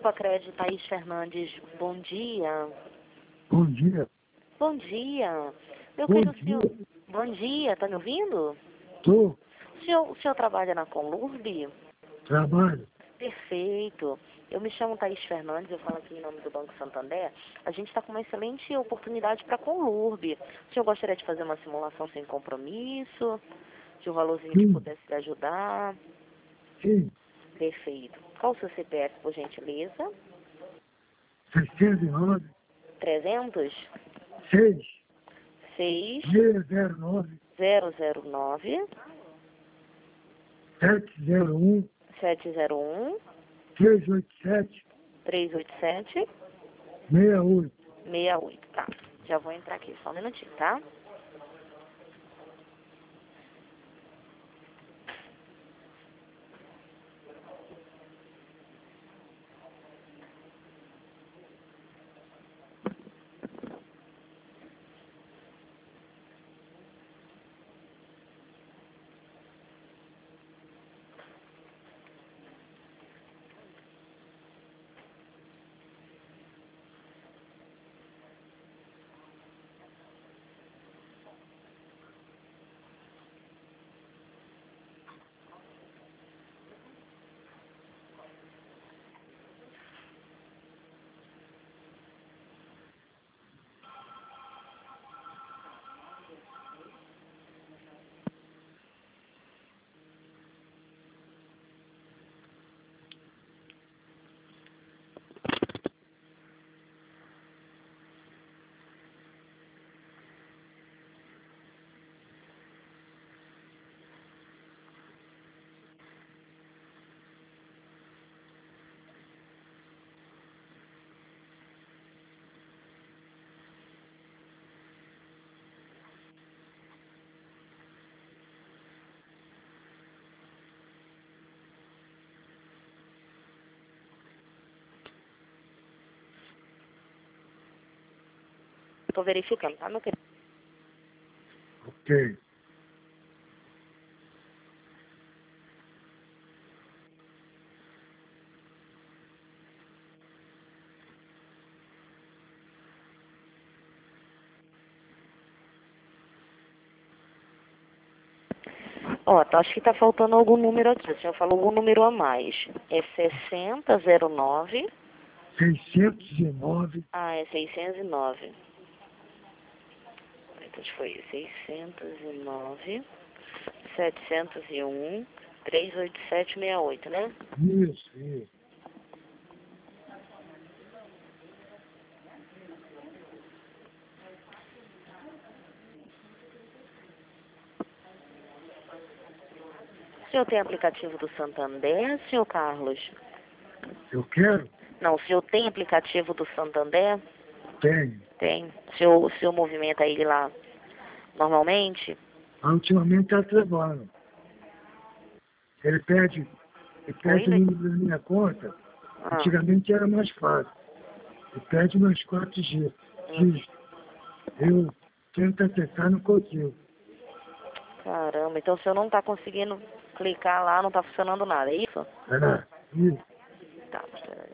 Sicredi, Thaís Fernandes, bom dia. Bom dia. Bom dia. Meu Bom querido dia. senhor, bom dia, tá me ouvindo? Tô. O senhor trabalha na Conlurb? Trabalho. Perfeito. Eu me chamo Thaís Fernandes, eu falo aqui em nome do Banco Santander. A gente está com uma excelente oportunidade para a Conlurb. O senhor gostaria de fazer uma simulação sem compromisso? De um valorzinho que Sim. pudesse lhe ajudar? Sim. Perfeito. Qual o seu CPF, por gentileza? 609 300 6 6 609 009 701 701 387 387 68. 68. Tá. Já vou entrar aqui, só um minutinho, tá? Tô verificando, tá, meu querido? Ok. Ó, acho que tá faltando algum número aqui. O senhor falou algum número a mais. É 6009. 609 Ah, é 609. Então foi 609 701 38768, né? Isso, isso. O senhor tem aplicativo do Santander, senhor Carlos? Eu quero? Não, o senhor tem aplicativo do Santander? Tenho. Tem. O senhor movimenta ele lá normalmente? Mas ultimamente está trabalhando. Ele pede Oi, o número da minha conta. Ah, Antigamente era mais fácil. Ele pede meus 4 dígitos. Eu tento acessar, não consigo. caramba, então o senhor não está conseguindo clicar lá, não está funcionando nada, é isso? Isso. Tá, peraí.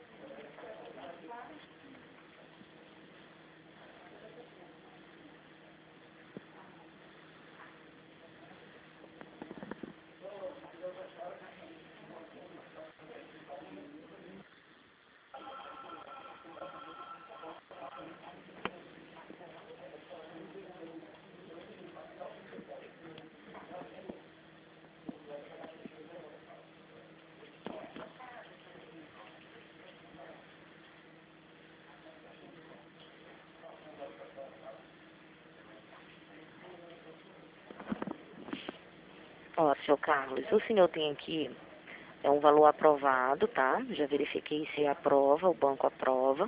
Ó, senhor Carlos, o senhor tem aqui, é um valor aprovado, tá? Já verifiquei se aprova, o banco aprova.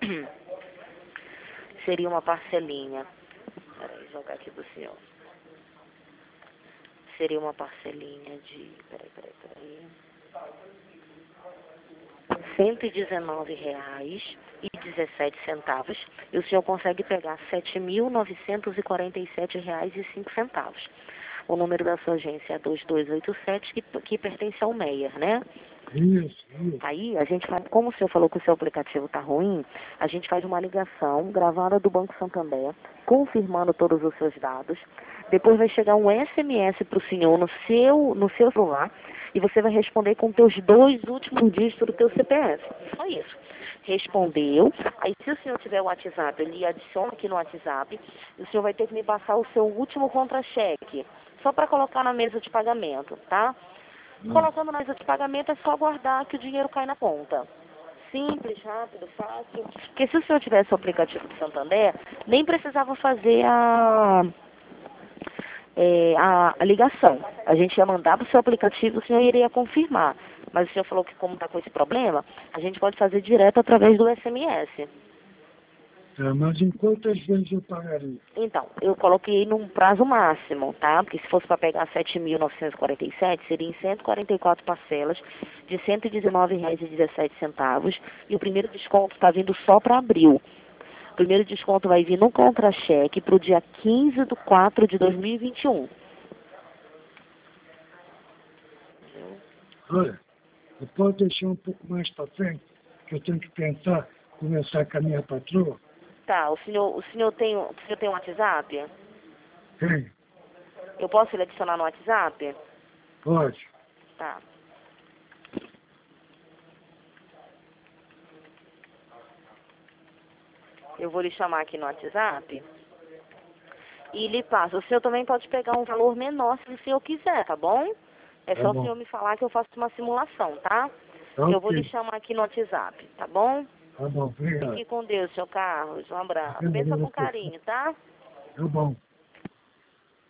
Seria uma parcelinha. Peraí, jogar aqui do senhor. Seria uma parcelinha de, peraí. R$ 119,17 e o senhor consegue pegar R$ 7.947,05. O número da sua agência é 2287, que pertence ao Meyer, né? Isso. Aí, a gente faz, como o senhor falou que o seu aplicativo está ruim, a gente faz uma ligação gravada do Banco Santander, confirmando todos os seus dados. Depois vai chegar um SMS para o senhor no seu celular e você vai responder com os 2 últimos dígitos do teu CPF. Só isso. Respondeu. Aí, se o senhor tiver o WhatsApp, ele adiciona aqui no WhatsApp. E o senhor vai ter que me passar o seu último contra-cheque, só para colocar na mesa de pagamento, tá? Colocando na mesa de pagamento é só aguardar que o dinheiro cai na conta. Simples, rápido, fácil. Porque se o senhor tivesse o aplicativo do Santander, nem precisava fazer a ligação. A gente ia mandar para o seu aplicativo, o senhor iria confirmar. Mas o senhor falou que como está com esse problema, a gente pode fazer direto através do SMS. Mas em quantas vezes eu pagaria? Então, eu coloquei num prazo máximo, tá? Porque se fosse para pegar 7.947, seria em 144 parcelas de R$ 119,17. E o primeiro desconto está vindo só para abril. O primeiro desconto vai vir no contra-cheque para o dia 15/4/2021. Olha, eu posso deixar um pouco mais para frente, que eu tenho que pensar, conversar com a minha patroa? Tá, o senhor tem um WhatsApp? Tem, Eu posso lhe adicionar no WhatsApp? pode. Tá. Eu vou lhe chamar aqui no WhatsApp e lhe passo. O senhor também pode pegar um valor menor se o senhor quiser, tá bom? É Tá só o bom. senhor me falar que eu faço uma simulação, tá? Ok. Eu vou lhe chamar aqui no WhatsApp, tá bom? Tá bom, obrigado. Fique com Deus, seu Carlos. Um abraço. Obrigado Pensa a com você. carinho, tá? Tá bom.